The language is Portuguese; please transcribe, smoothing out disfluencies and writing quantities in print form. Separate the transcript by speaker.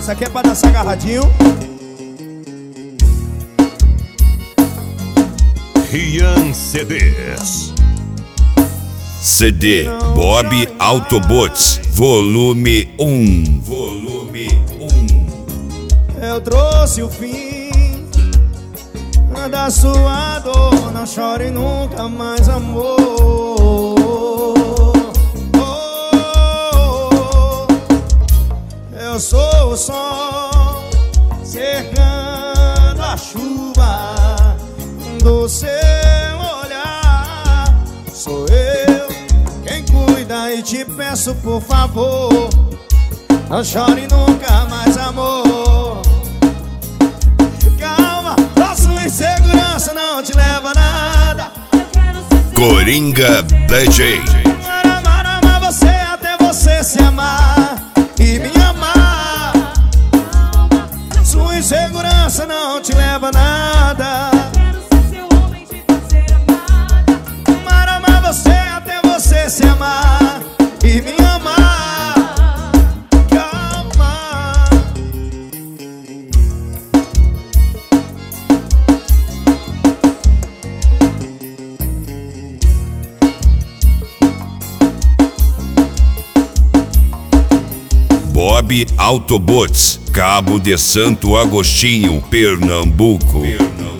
Speaker 1: Essa aqui é pra dançar agarradinho.
Speaker 2: Rian CDs.
Speaker 3: CD Bob Autobots Volume 1.
Speaker 1: Eu trouxe o fim da sua dor. Não chore nunca mais, amor. Eu sou o sol cercando a chuva do seu olhar. Sou eu quem cuida e te peço, por favor, não chore nunca mais, amor. Calma, a sua insegurança não te leva a nada.
Speaker 3: Coringa DJ.
Speaker 1: Amar você até você se amar e me amar. Sua insegurança não te leva a nada. Amar você até você se amar e me amar. Calma.
Speaker 3: Bob Autobots, Cabo de Santo Agostinho, Pernambuco.